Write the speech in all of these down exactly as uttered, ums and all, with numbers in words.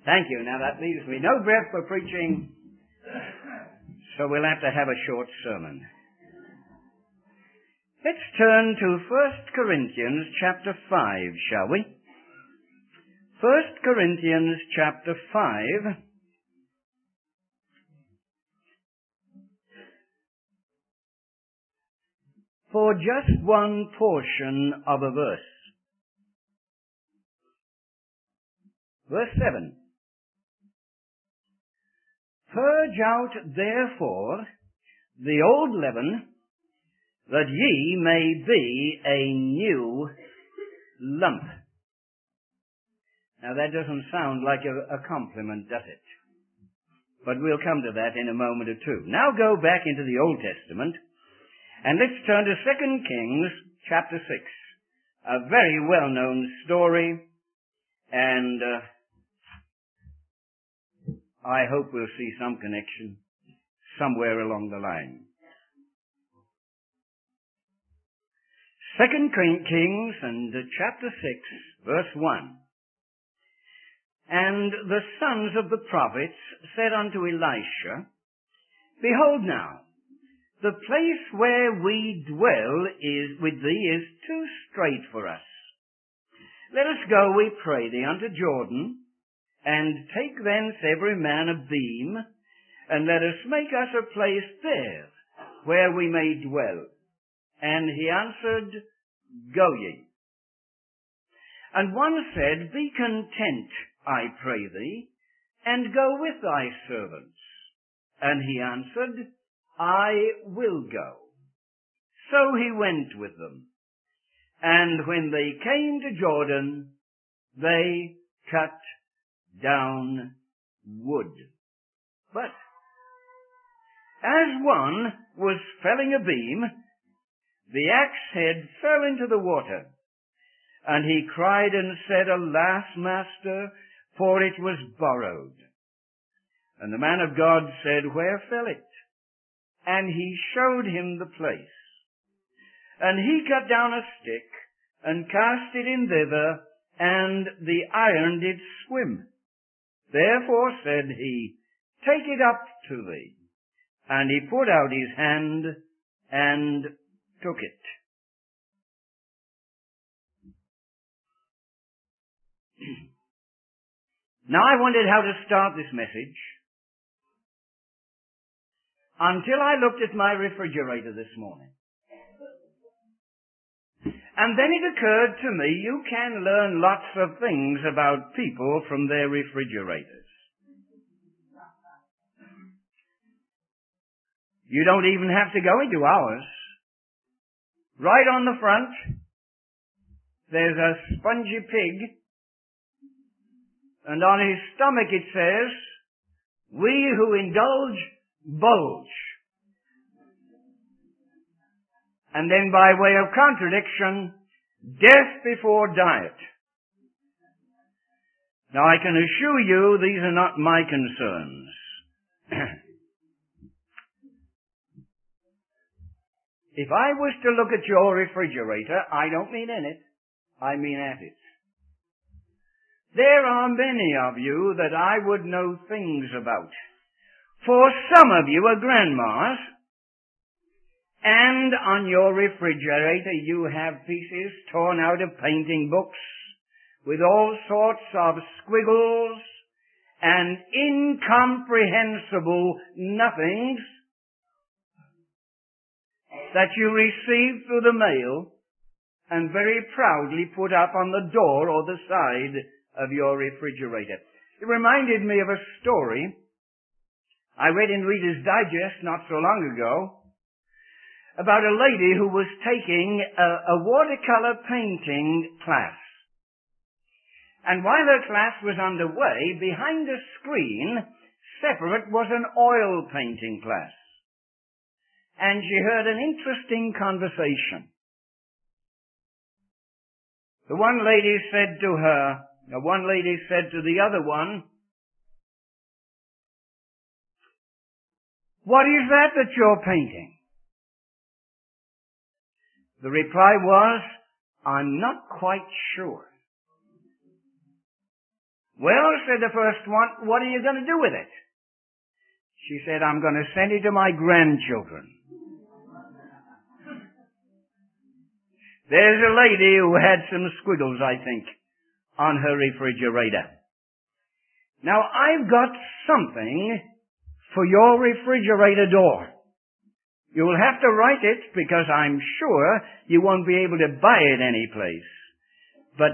Thank you. Now that leaves me no breath for preaching, so we'll have to have a short sermon. Let's turn to First Corinthians chapter five, shall we? First Corinthians chapter five. For just one portion of a verse. Verse seven. Purge out therefore the old leaven, that ye may be a new lump. Now that doesn't sound like a, a compliment, does it? But we'll come to that in a moment or two. Now go back into the Old Testament, and let's turn to Second Kings chapter six. A very well-known story, and uh, I hope we'll see some connection somewhere along the line. Second Kings and chapter six, verse one. And the sons of the prophets said unto Elisha, Behold now, the place where we dwell is with thee is too strait for us. Let us go, we pray thee, unto Jordan, and take thence every man a beam, and let us make us a place there, where we may dwell. And he answered, Go ye. And one said, Be content, I pray thee, and go with thy servants. And he answered, I will go. So he went with them. And when they came to Jordan, they cut down wood. But as one was felling a beam, the axe head fell into the water. And he cried and said, Alas, master, for it was borrowed. And the man of God said, Where fell it? And he showed him the place. And he cut down a stick, and cast it in thither, and the iron did swim. Therefore said he, Take it up to thee. And he put out his hand, and took it. Now I wondered how to start this message until I looked at my refrigerator this morning. And then it occurred to me, you can learn lots of things about people from their refrigerators. You don't even have to go into ours. Right on the front, there's a spongy pig, and on his stomach it says, We who indulge, bulge. And then by way of contradiction, death before diet. Now I can assure you these are not my concerns. If I was to look at your refrigerator, I don't mean in it, I mean at it. There are many of you that I would know things about. For some of you are grandmas, and on your refrigerator you have pieces torn out of painting books with all sorts of squiggles and incomprehensible nothings that you received through the mail and very proudly put up on the door or the side of your refrigerator. It reminded me of a story I read in Reader's Digest not so long ago about a lady who was taking a, a watercolor painting class. And while her class was underway, behind a screen, separate, was an oil painting class. And she heard an interesting conversation. The one lady said to her, the one lady said to the other one, What is that that you're painting? The reply was, I'm not quite sure. Well, said the first one, what are you going to do with it? She said, I'm going to send it to my grandchildren. There's a lady who had some squiggles, I think, on her refrigerator. Now, I've got something for your refrigerator door. You'll have to write it because I'm sure you won't be able to buy it anyplace. But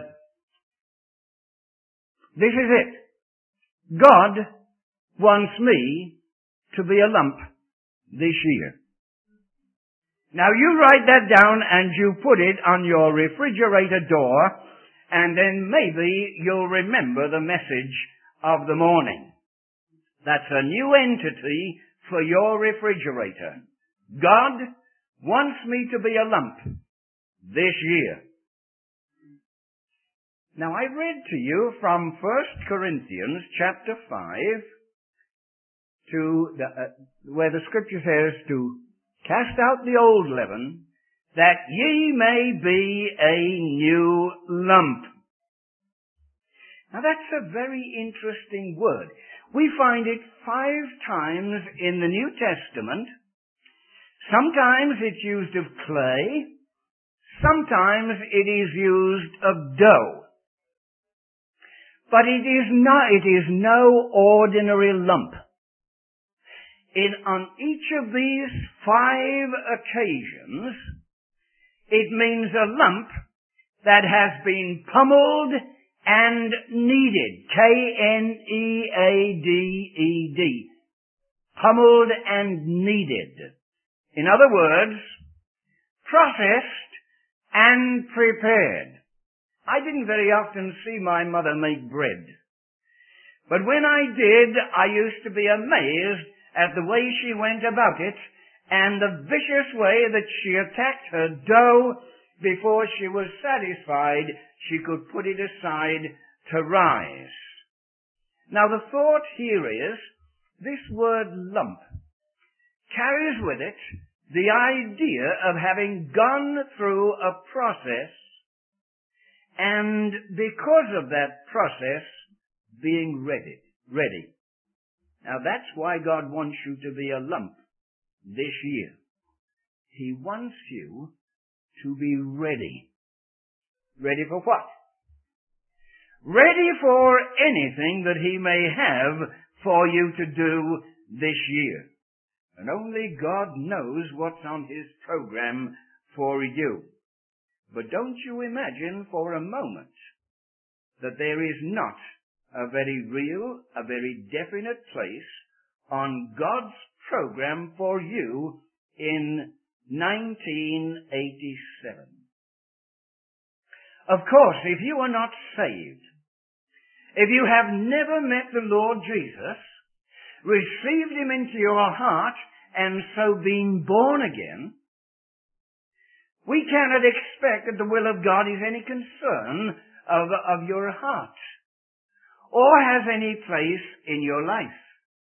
this is it. God wants me to be a lump this year. Now you write that down and you put it on your refrigerator door, and then maybe you'll remember the message of the morning. That's a new entity for your refrigerator. God wants me to be a lump this year. Now I read to you from First Corinthians chapter five to the, uh, where the scripture says to cast out the old leaven, that ye may be a new lump. Now that's a very interesting word. We find it five times in the New Testament. Sometimes it's used of clay. Sometimes it is used of dough. But it is not, it is no ordinary lump. In, on each of these five occasions, it means a lump that has been pummeled and kneaded. K N E A D E D. Pummeled and kneaded. In other words, processed and prepared. I didn't very often see my mother make bread. But when I did, I used to be amazed at the way she went about it and the vicious way that she attacked her dough before she was satisfied she could put it aside to rise. Now the thought here is, this word lump carries with it the idea of having gone through a process, and because of that process, being ready. Ready. Now that's why God wants you to be a lump this year. He wants you to be ready. Ready for what? Ready for anything that He may have for you to do this year. And only God knows what's on His program for you. But don't you imagine for a moment that there is not a very real, a very definite place on God's program for you in nineteen eighty-seven. Of course, if you are not saved, if you have never met the Lord Jesus, received Him into your heart, and so been born again, we cannot expect that the will of God is any concern of, of your heart, or has any place in your life.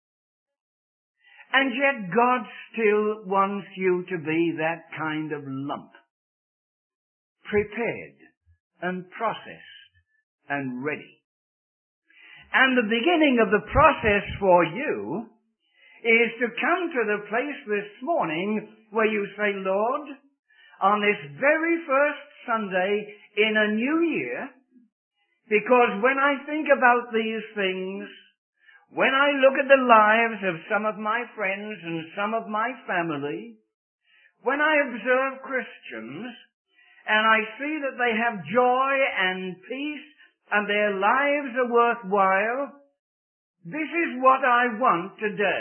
And yet God still wants you to be that kind of lump, prepared and processed and ready. And the beginning of the process for you is to come to the place this morning where you say, Lord, on this very first Sunday in a new year, because when I think about these things, when I look at the lives of some of my friends and some of my family, when I observe Christians, and I see that they have joy and peace and their lives are worthwhile, this is what I want today.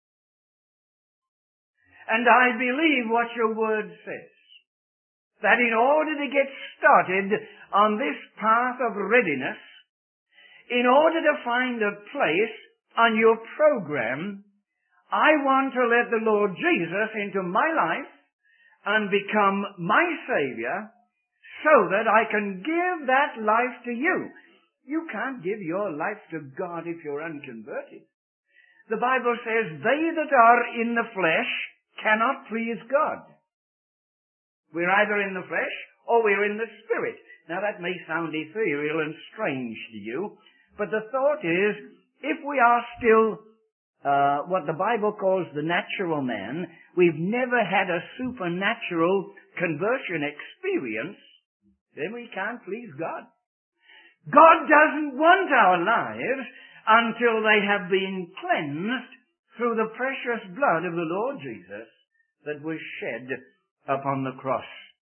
And I believe what your word says, that in order to get started on this path of readiness, in order to find a place on your program, I want to let the Lord Jesus into my life and become my Savior so that I can give that life to you. You can't give your life to God if you're unconverted. The Bible says, they that are in the flesh cannot please God. We're either in the flesh or we're in the Spirit. Now that may sound ethereal and strange to you, But the thought is, if we are still uh, what the Bible calls the natural man, we've never had a supernatural conversion experience, then we can't please God. God doesn't want our lives until they have been cleansed through the precious blood of the Lord Jesus that was shed upon the cross.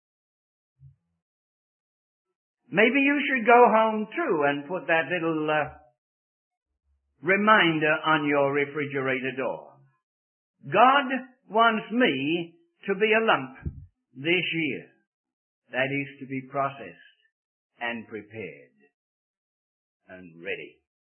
Maybe you should go home too and put that little uh, reminder on your refrigerator door. God wants me to be a lump this year. That is to be processed and prepared and ready.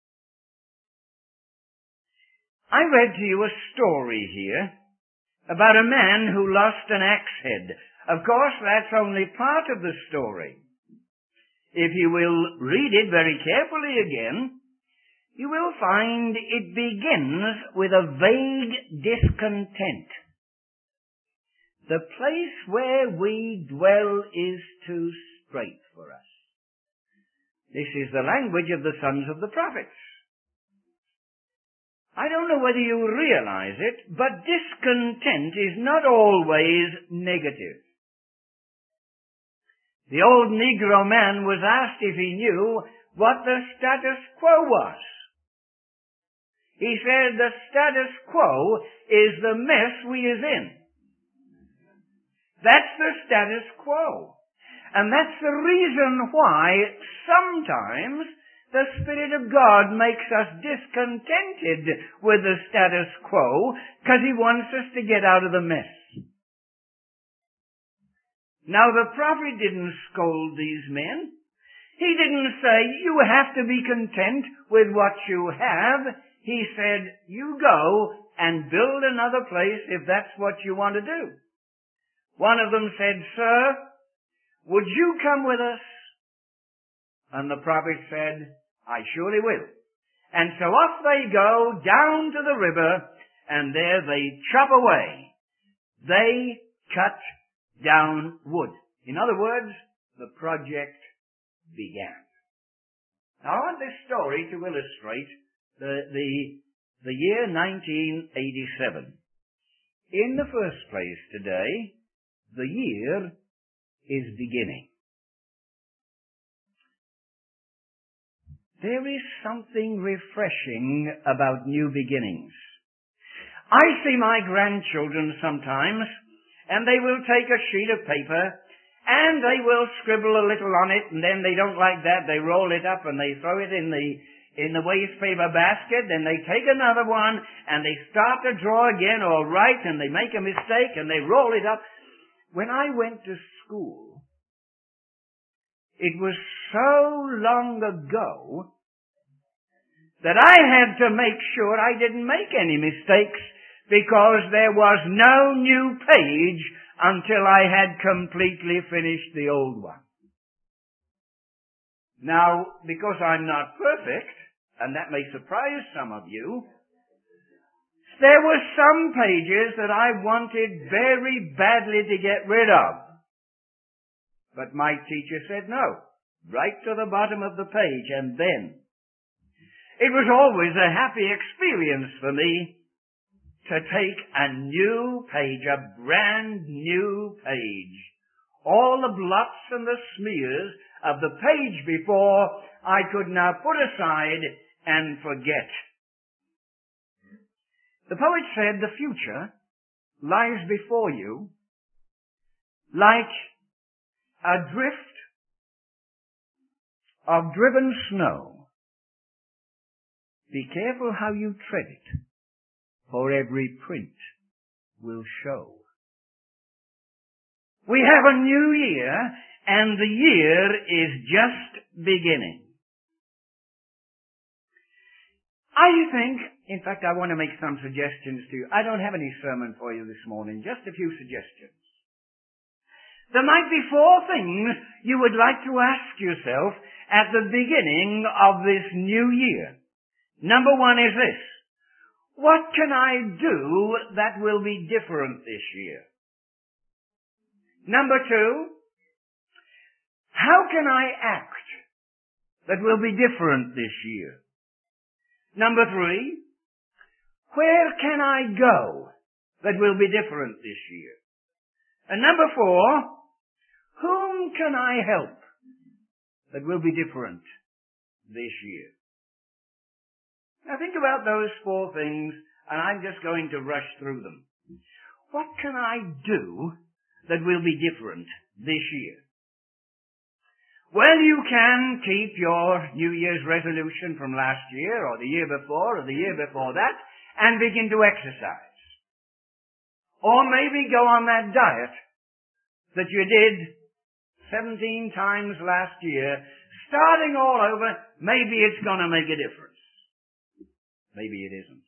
I read to you a story here about a man who lost an axe head. Of course, that's only part of the story. If you will read it very carefully again, you will find it begins with a vague discontent. The place where we dwell is too strait for us. This is the language of the sons of the prophets. I don't know whether you realize it, but discontent is not always negative. The old Negro man was asked if he knew what the status quo was. He said the status quo is the mess we is in. That's the status quo. And that's the reason why sometimes the Spirit of God makes us discontented with the status quo, because He wants us to get out of the mess. Now, the prophet didn't scold these men. He didn't say, you have to be content with what you have. He said, you go and build another place if that's what you want to do. One of them said, sir, would you come with us? And the prophet said, I surely will. And so off they go down to the river, and there they chop away. They cut down wood. In other words, the project began. Now I want this story to illustrate the, the, the year nineteen eighty-seven. In the first place today, the year is beginning. There is something refreshing about new beginnings. I see my grandchildren sometimes, and they will take a sheet of paper, and they will scribble a little on it, and then they don't like that, they roll it up and they throw it in the in the waste paper basket, then they take another one, and they start to draw again or write, and they make a mistake, and they roll it up. When I went to school, it was so long ago that I had to make sure I didn't make any mistakes, because there was no new page until I had completely finished the old one. Now, because I'm not perfect, and that may surprise some of you, there were some pages that I wanted very badly to get rid of. But my teacher said no, right to the bottom of the page, and then. It was always a happy experience for me to take a new page, a brand new page. All the blots and the smears of the page before I could now put aside and forget. The poet said the future lies before you like a drift of driven snow. Be careful how you tread it, for every print will show. We have a new year, and the year is just beginning. I think, in fact, I want to make some suggestions to you. I don't have any sermon for you this morning, just a few suggestions. There might be four things you would like to ask yourself at the beginning of this new year. Number one is this: what can I do that will be different this year? Number two, how can I act that will be different this year? Number three, where can I go that will be different this year? And number four, whom can I help that will be different this year? Now think about those four things, and I'm just going to rush through them. What can I do that will be different this year? Well, you can keep your New Year's resolution from last year, or the year before, or the year before that, and begin to exercise. Or maybe go on that diet that you did seventeen times last year, starting all over. Maybe it's going to make a difference. Maybe it isn't.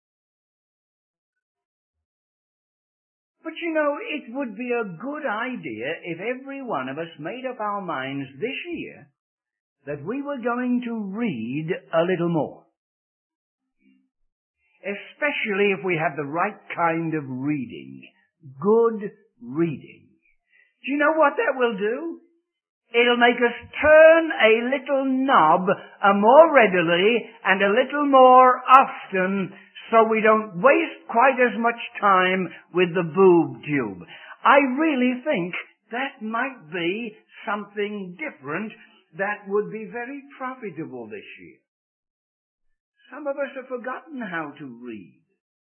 But you know, it would be a good idea if every one of us made up our minds this year that we were going to read a little more. Especially if we have the right kind of reading. Good reading. Do you know what that will do? It'll make us turn a little knob uh, more readily and a little more often, so we don't waste quite as much time with the boob tube. I really think that might be something different that would be very profitable this year. Some of us have forgotten how to read.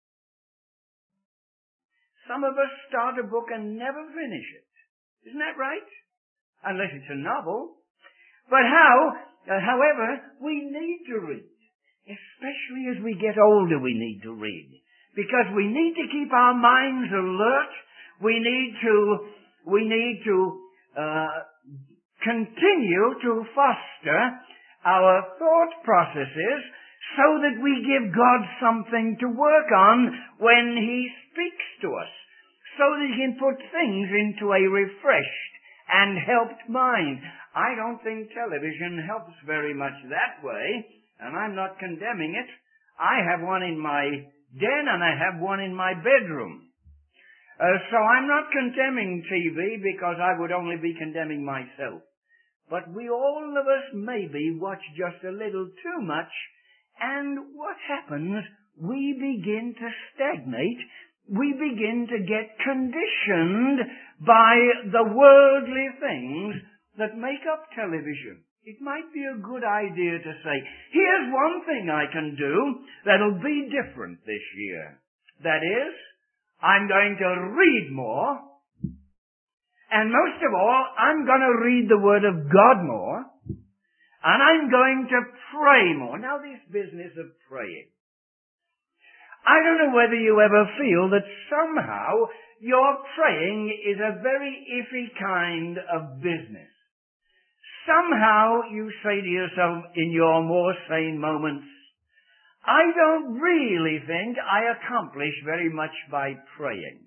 Some of us start a book and never finish it. Isn't that right? Unless it's a novel. But how, uh, however, we need to read. Especially as we get older, we need to read. Because we need to keep our minds alert. We need to, we need to, uh, continue to foster our thought processes so that we give God something to work on when He speaks to us. So that He can put things into a refreshed and helped mind. I don't think television helps very much that way, and I'm not condemning it. I have one in my den and I have one in my bedroom. Uh, so I'm not condemning T V because I would only be condemning myself. But we all of us maybe watch just a little too much, and what happens? We begin to stagnate. We begin to get conditioned by the worldly things that make up television. It might be a good idea to say, here's one thing I can do that'll be different this year. That is, I'm going to read more, and most of all, I'm going to read the Word of God more, and I'm going to pray more. Now, this business of praying. I don't know whether you ever feel that somehow your praying is a very iffy kind of business. Somehow you say to yourself in your more sane moments, I don't really think I accomplish very much by praying.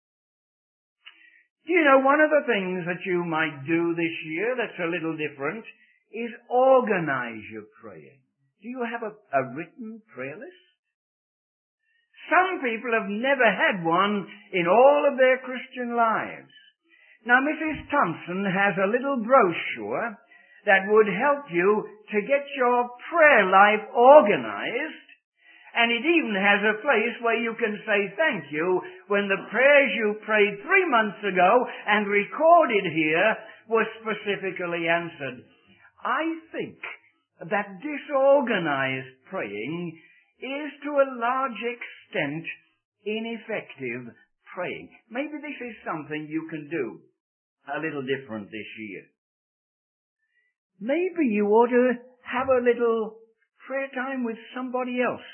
Do you know, one of the things that you might do this year that's a little different is organize your praying. Do you have a, a written prayer list? Some people have never had one in all of their Christian lives. Now, Missus Thompson has a little brochure that would help you to get your prayer life organized, and it even has a place where you can say thank you when the prayers you prayed three months ago and recorded here were specifically answered. I think that disorganized praying is to a large extent ineffective praying. Maybe this is something you can do a little different this year. Maybe you ought to have a little prayer time with somebody else.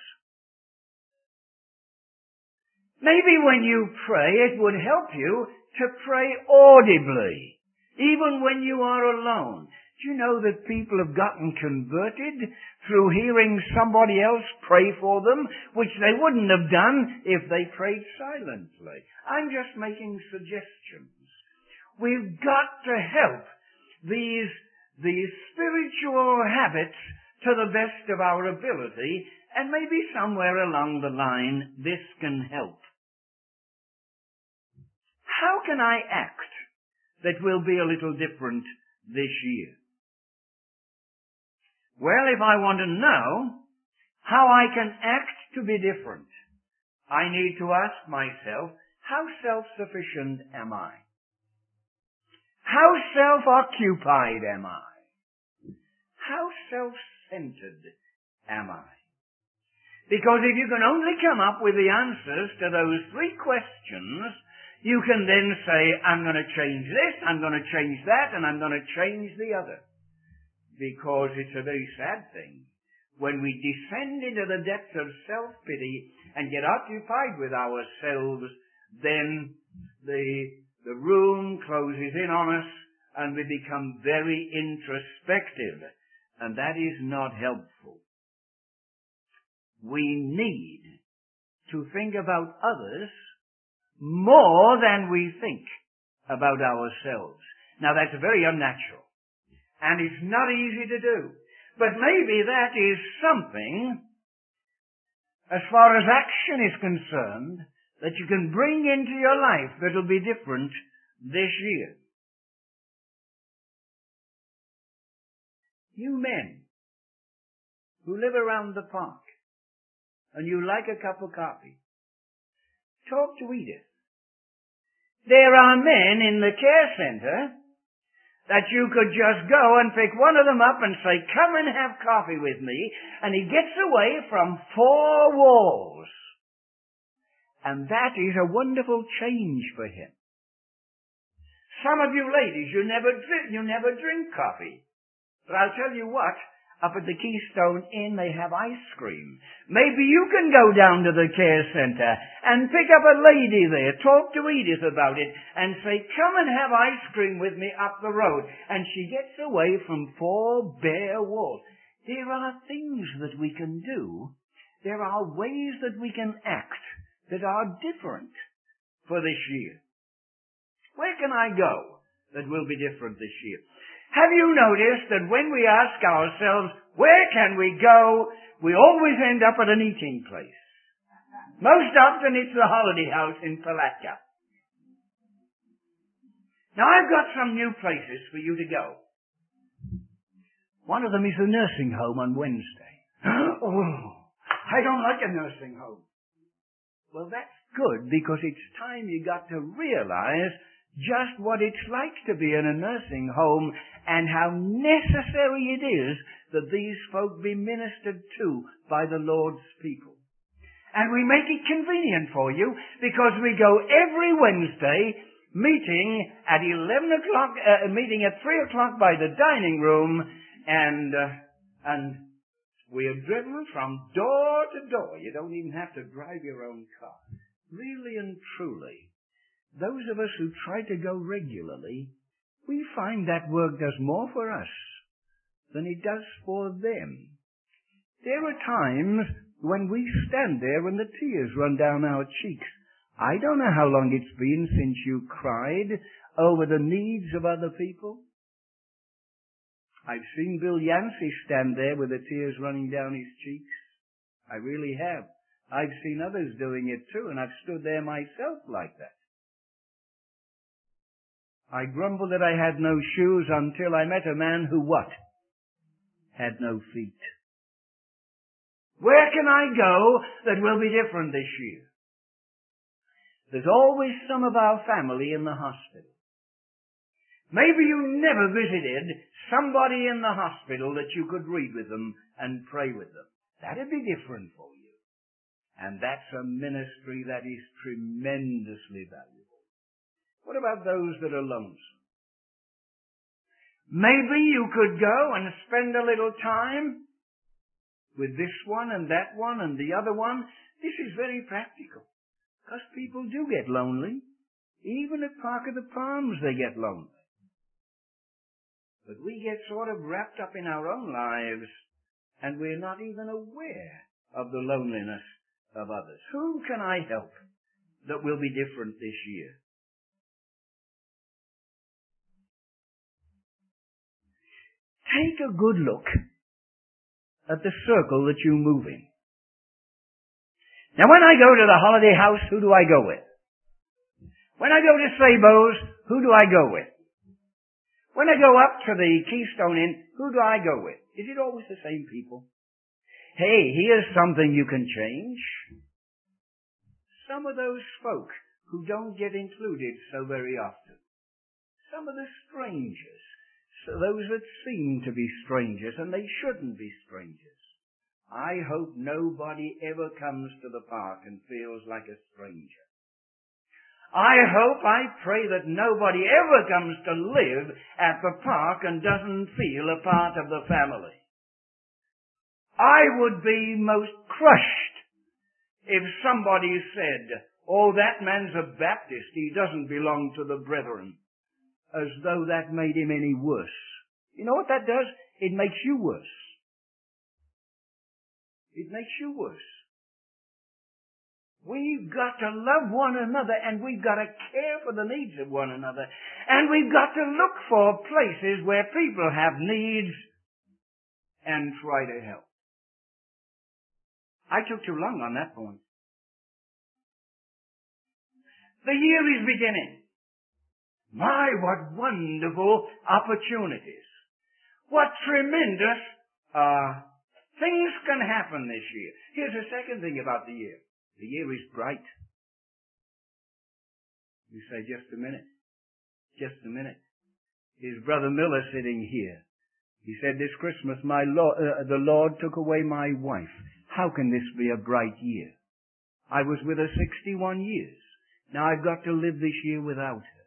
Maybe when you pray, it would help you to pray audibly, even when you are alone. Do you know that people have gotten converted through hearing somebody else pray for them, which they wouldn't have done if they prayed silently? I'm just making suggestions. We've got to help these, these spiritual habits to the best of our ability, and maybe somewhere along the line this can help. How can I act that will be a little different this year? Well, if I want to know how I can act to be different, I need to ask myself, how self-sufficient am I? How self-occupied am I? How self-centered am I? Because if you can only come up with the answers to those three questions, you can then say, I'm going to change this, I'm going to change that, and I'm going to change the other. Because it's a very sad thing. When we descend into the depths of self-pity and get occupied with ourselves, then the, the room closes in on us and we become very introspective. And that is not helpful. We need to think about others more than we think about ourselves. Now that's very unnatural. And it's not easy to do. But maybe that is something, as far as action is concerned, that you can bring into your life that will be different this year. You men who live around the park and you like a cup of coffee, talk to Edith. There are men in the care center that you could just go and pick one of them up and say, come and have coffee with me, and he gets away from four walls. And that is a wonderful change for him. Some of you ladies, you never drink, you never drink coffee. But I'll tell you what, up at the Keystone Inn they have ice cream. Maybe you can go down to the care center and pick up a lady there, talk to Edith about it, and say, come and have ice cream with me up the road. And she gets away from four bare walls. There are things that we can do. There are ways that we can act that are different for this year. Where can I go that will be different this year? Have you noticed that when we ask ourselves, where can we go, we always end up at an eating place? Most often it's the Holiday House in Palatka. Now I've got some new places for you to go. One of them is the nursing home on Wednesday. Oh, I don't like a nursing home. Well, that's good, because it's time you got to realize just what it's like to be in a nursing home and how necessary it is that these folk be ministered to by the Lord's people. And we make it convenient for you because we go every Wednesday meeting at eleven o'clock, uh, meeting at three o'clock by the dining room, and, uh, and we are driven from door to door. You don't even have to drive your own car. Really and truly, those of us who try to go regularly, we find that work does more for us than it does for them. There are times when we stand there and the tears run down our cheeks. I don't know how long it's been since you cried over the needs of other people. I've seen Bill Yancey stand there with the tears running down his cheeks. I really have. I've seen others doing it too, and I've stood there myself like that. I grumbled that I had no shoes until I met a man who what? Had no feet. Where can I go that will be different this year? There's always some of our family in the hospital. Maybe you never visited somebody in the hospital that you could read with them and pray with them. That'd be different for you. And that's a ministry that is tremendously valuable. What about those that are lonesome? Maybe you could go and spend a little time with this one and that one and the other one. This is very practical, because people do get lonely. Even at Park of the Palms they get lonely. But we get sort of wrapped up in our own lives and we're not even aware of the loneliness of others. Who can I help that will be different this year? Take a good look at the circle that you move in. Now when I go to the Holiday House, who do I go with? When I go to Sabo's, who do I go with? When I go up to the Keystone Inn, who do I go with? Is it always the same people? Hey, here's something you can change. Some of those folk who don't get included so very often. Some of the strangers. So those that seem to be strangers, and they shouldn't be strangers. I hope nobody ever comes to the park and feels like a stranger. I hope, I pray that nobody ever comes to live at the park and doesn't feel a part of the family. I would be most crushed if somebody said, oh, that man's a Baptist, he doesn't belong to the brethren, as though that made him any worse. You know what that does? It makes you worse. It makes you worse. We've got to love one another, and we've got to care for the needs of one another, and we've got to look for places where people have needs and try to help. I took too long on that point. The year is beginning. My, what wonderful opportunities. What tremendous uh, things can happen this year. Here's the second thing about the year. The year is bright. You say, just a minute. Just a minute. Is Brother Miller sitting here? He said, this Christmas my Lord, uh, the Lord took away my wife. How can this be a bright year? I was with her sixty-one years. Now I've got to live this year without her.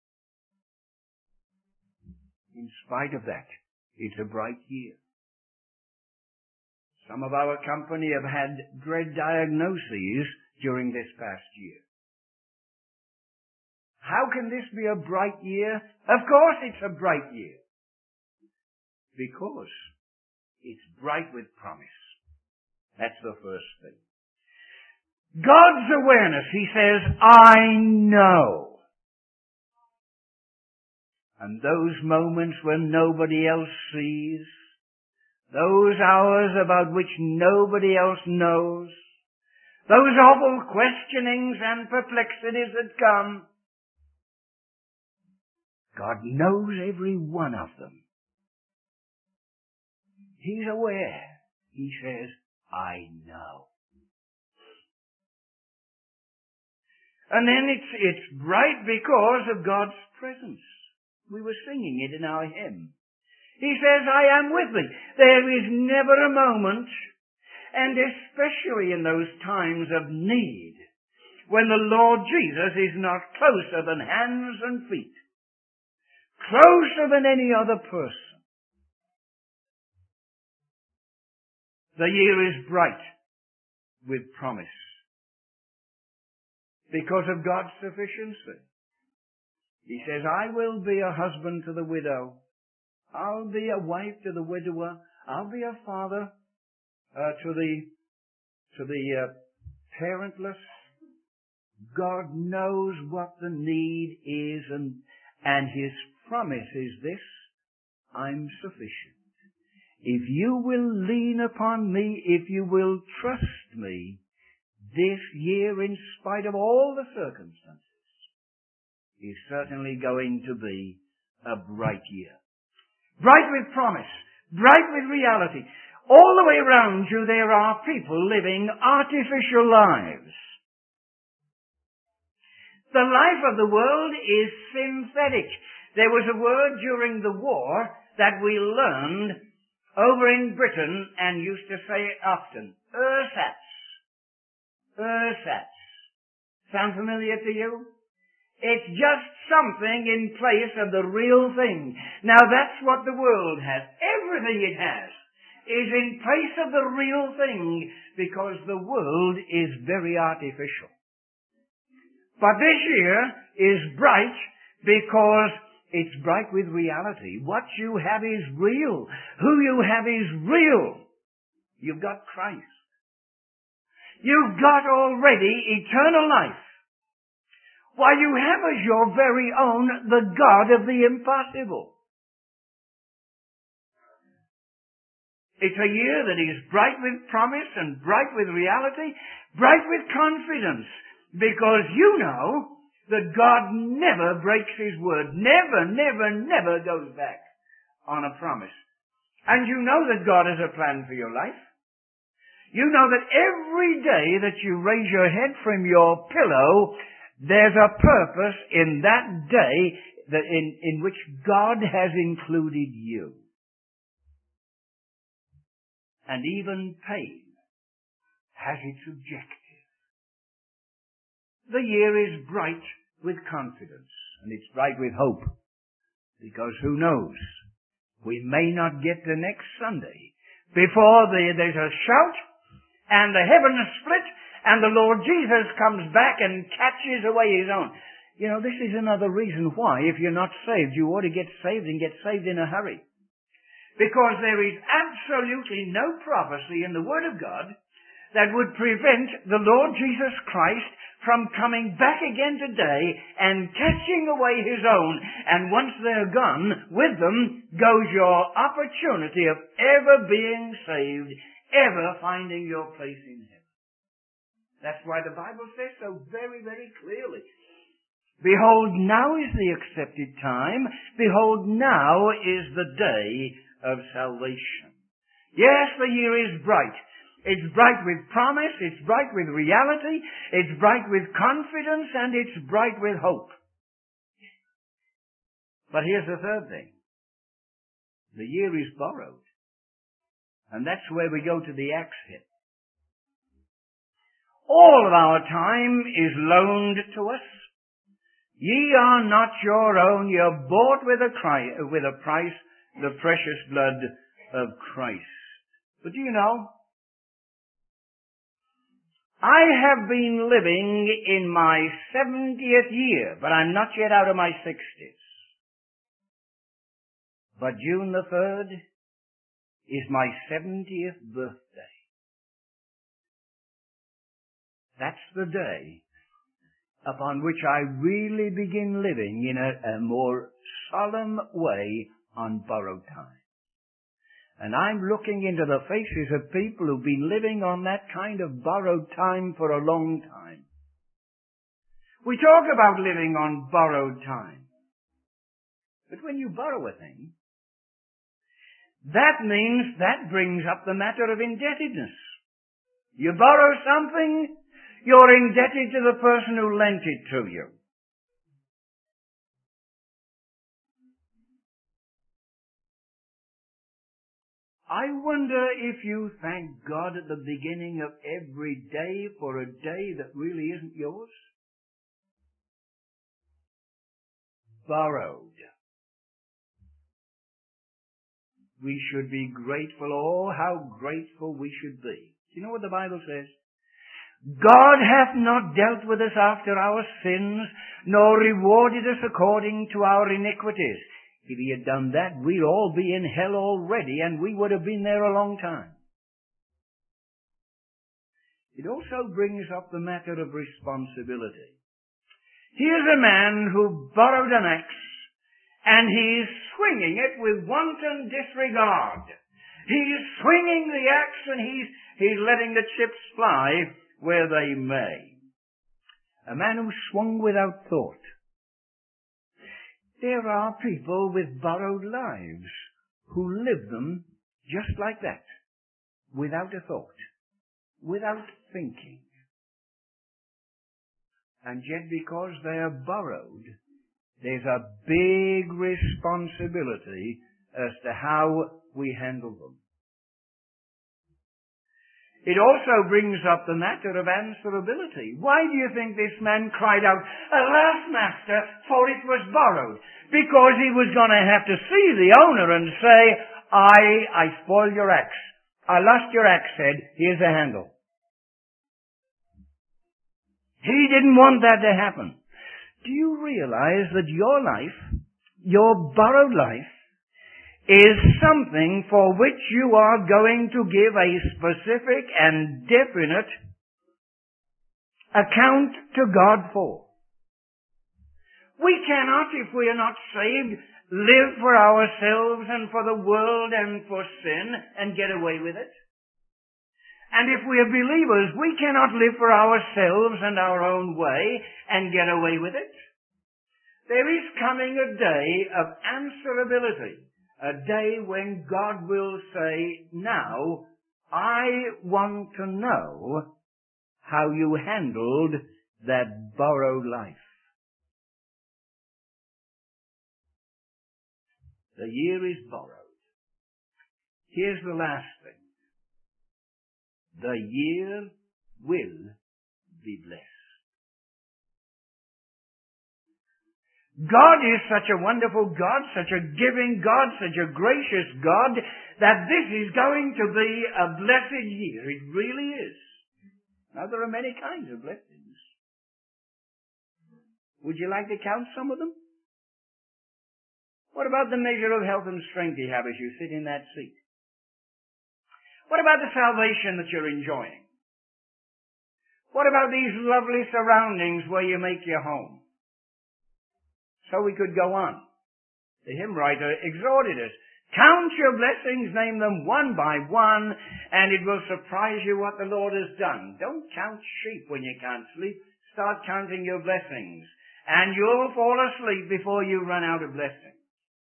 In spite of that, it's a bright year. Some of our company have had dread diagnoses during this past year. How can this be a bright year? Of course it's a bright year. Because it's bright with promise. That's the first thing. God's awareness, he says, I know. And those moments when nobody else sees, those hours about which nobody else knows, those awful questionings and perplexities that come, God knows every one of them. He's aware. He says, I know. And then it's, it's bright because of God's presence. We were singing it in our hymn. He says, I am with thee. There is never a moment, and especially in those times of need, when the Lord Jesus is not closer than hands and feet, closer than any other person. The year is bright with promise because of God's sufficiency. He says, I will be a husband to the widow. I'll be a wife to the widower. I'll be a father uh, to the to the uh, parentless. God knows what the need is, and and His promise is this: I'm sufficient. If you will lean upon me, if you will trust me, this year, in spite of all the circumstances, is certainly going to be a bright year. Bright with promise, bright with reality. All the way around you there are people living artificial lives. The life of the world is synthetic. There was a word during the war that we learned over in Britain and used to say it often. Ersatz. Ersatz. Sound familiar to you? It's just something in place of the real thing. Now that's what the world has. Everything it has is in place of the real thing because the world is very artificial. But this year is bright because it's bright with reality. What you have is real. Who you have is real. You've got Christ. You've got already eternal life. Why, you have as your very own the God of the impossible. It's a year that is bright with promise and bright with reality, bright with confidence, because you know that God never breaks His word. Never, never, never goes back on a promise. And you know that God has a plan for your life. You know that every day that you raise your head from your pillow, there's a purpose in that day that in, in which God has included you. And even pain has its objective. The year is bright with confidence, and it's bright with hope, because who knows? We may not get to next Sunday before the, there's a shout and the heavens split and the Lord Jesus comes back and catches away His own. You know, this is another reason why, if you're not saved, you ought to get saved and get saved in a hurry. Because there is absolutely no prophecy in the Word of God that would prevent the Lord Jesus Christ from coming back again today and catching away His own. And once they're gone, with them goes your opportunity of ever being saved, ever finding your place in heaven. That's why the Bible says so very, very clearly. Behold, now is the accepted time. Behold, now is the day of salvation. Yes, the year is bright. It's bright with promise, it's bright with reality, it's bright with confidence, and it's bright with hope. But here's the third thing. The year is borrowed. And that's where we go to the axe hit. All of our time is loaned to us. Ye are not your own, you're bought with a, cri- with a price, the precious blood of Christ. But do you know, I have been living in my seventieth year, but I'm not yet out of my sixties. But June the third is my seventieth birthday. That's the day upon which I really begin living in a, a more solemn way on borrowed time. And I'm looking into the faces of people who've been living on that kind of borrowed time for a long time. We talk about living on borrowed time. But when you borrow a thing, that means that brings up the matter of indebtedness. You borrow something, you're indebted to the person who lent it to you. I wonder if you thank God at the beginning of every day for a day that really isn't yours? Borrowed. We should be grateful. Oh, how grateful we should be. Do you know what the Bible says? God hath not dealt with us after our sins, nor rewarded us according to our iniquities. If He had done that, we'd all be in hell already, and we would have been there a long time. It also brings up the matter of responsibility. Here's a man who borrowed an axe, and he's swinging it with wanton disregard. He's swinging the axe, and he's, he's letting the chips fly where they may. A man who swung without thought. There are people with borrowed lives who live them just like that, without a thought, without thinking. And yet because they are borrowed, there's a big responsibility as to how we handle them. It also brings up the matter of answerability. Why do you think this man cried out, "Alas, master, for it was borrowed"? Because he was going to have to see the owner and say, I, I spoiled your axe. I lost your axe head. Here's the handle. He didn't want that to happen. Do you realize that your life, your borrowed life, is something for which you are going to give a specific and definite account to God for? We cannot, if we are not saved, live for ourselves and for the world and for sin and get away with it. And if we are believers, we cannot live for ourselves and our own way and get away with it. There is coming a day of answerability, a day when God will say, now, I want to know how you handled that borrowed life. The year is borrowed. Here's the last thing. The year will be blessed. God is such a wonderful God, such a giving God, such a gracious God, that this is going to be a blessed year. It really is. Now, there are many kinds of blessings. Would you like to count some of them? What about the measure of health and strength you have as you sit in that seat? What about the salvation that you're enjoying? What about these lovely surroundings where you make your home? So we could go on. The hymn writer exhorted us, count your blessings, name them one by one, and it will surprise you what the Lord has done. Don't count sheep when you can't sleep. Start counting your blessings, and you'll fall asleep before you run out of blessings.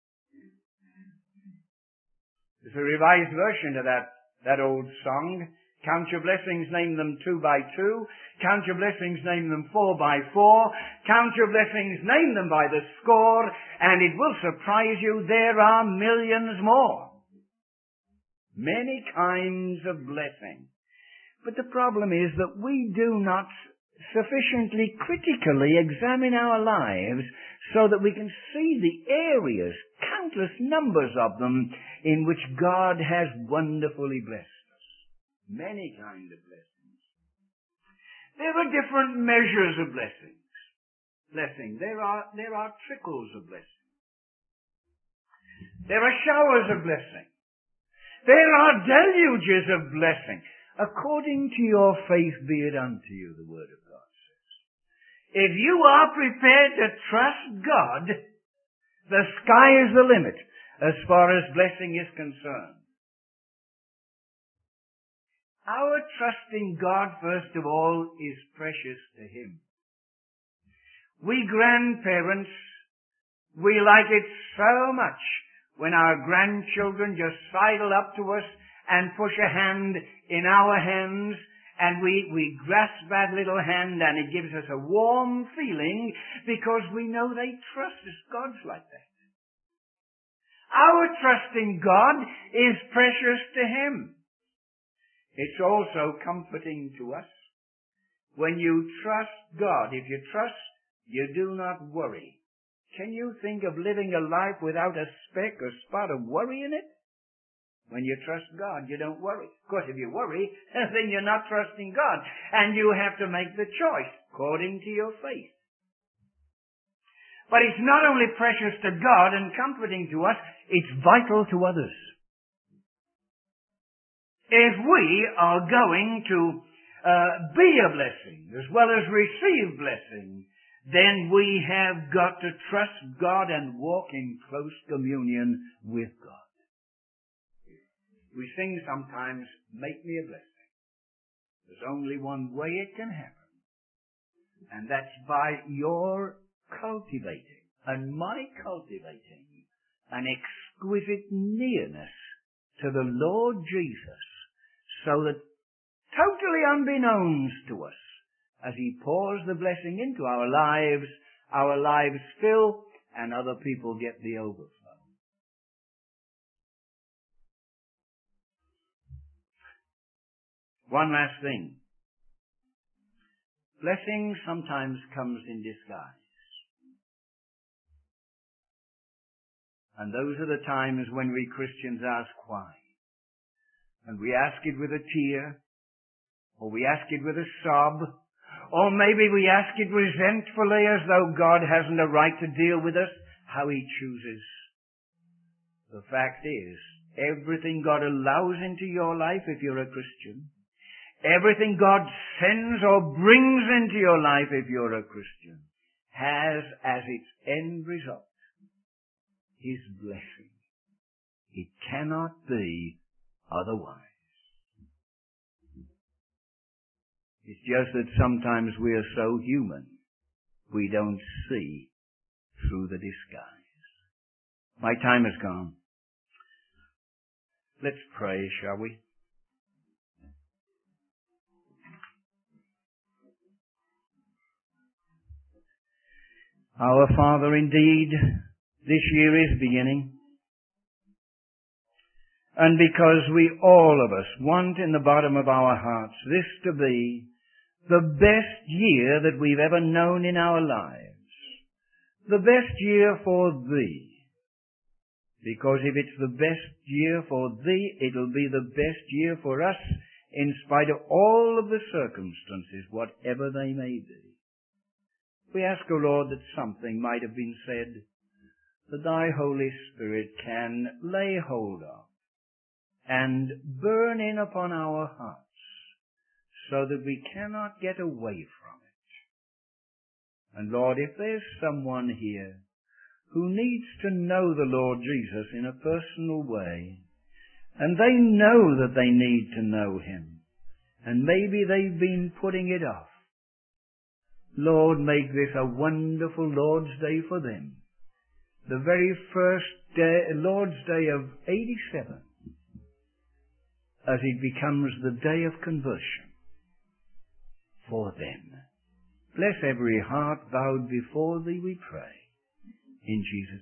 There's a revised version of that, that old song. Count your blessings, name them two by two. Count your blessings, name them four by four. Count your blessings, name them by the score, and it will surprise you, there are millions more. Many kinds of blessing. But the problem is that we do not sufficiently critically examine our lives so that we can see the areas, countless numbers of them, in which God has wonderfully blessed us. Many kinds of blessings. There are different measures of blessings. Blessing. There are, there are trickles of blessing. There are showers of blessing. There are deluges of blessing. According to your faith be it unto you, the Word of God says. If you are prepared to trust God, the sky is the limit as far as blessing is concerned. Our trust in God, first of all, is precious to Him. We grandparents, we like it so much when our grandchildren just sidle up to us and push a hand in our hands, and we, we grasp that little hand, and it gives us a warm feeling because we know they trust us. God's like that. Our trust in God is precious to Him. It's also comforting to us. When you trust God, if you trust, you do not worry. Can you think of living a life without a speck or spot of worry in it? When you trust God, you don't worry. Of course, if you worry, then you're not trusting God. And you have to make the choice according to your faith. But it's not only precious to God and comforting to us, it's vital to others. If we are going to uh, be a blessing as well as receive blessing, then we have got to trust God and walk in close communion with God. We sing sometimes, make me a blessing. There's only one way it can happen, and that's by your cultivating and my cultivating an exquisite nearness to the Lord Jesus, so that totally unbeknownst to us, as He pours the blessing into our lives, our lives fill and other people get the overflow. One last thing. Blessing sometimes comes in disguise. And those are the times when we Christians ask why. And we ask it with a tear, or we ask it with a sob, or maybe we ask it resentfully as though God hasn't a right to deal with us, how He chooses. The fact is, everything God allows into your life if you're a Christian, everything God sends or brings into your life if you're a Christian, has as its end result His blessing. It cannot be otherwise. It's just that sometimes we are so human, we don't see through the disguise. My time has gone. Let's pray, shall we? Our Father, indeed, this year is beginning. And because we, all of us, want in the bottom of our hearts this to be the best year that we've ever known in our lives. The best year for Thee. Because if it's the best year for Thee, it'll be the best year for us in spite of all of the circumstances, whatever they may be. We ask, O Lord, that something might have been said that Thy Holy Spirit can lay hold of and burn in upon our hearts so that we cannot get away from it. And Lord, if there's someone here who needs to know the Lord Jesus in a personal way, and they know that they need to know Him, and maybe they've been putting it off, Lord, make this a wonderful Lord's Day for them. The very first day, Lord's Day of eighty-seven, as it becomes the day of conversion for them. Bless every heart bowed before Thee, we pray. In Jesus'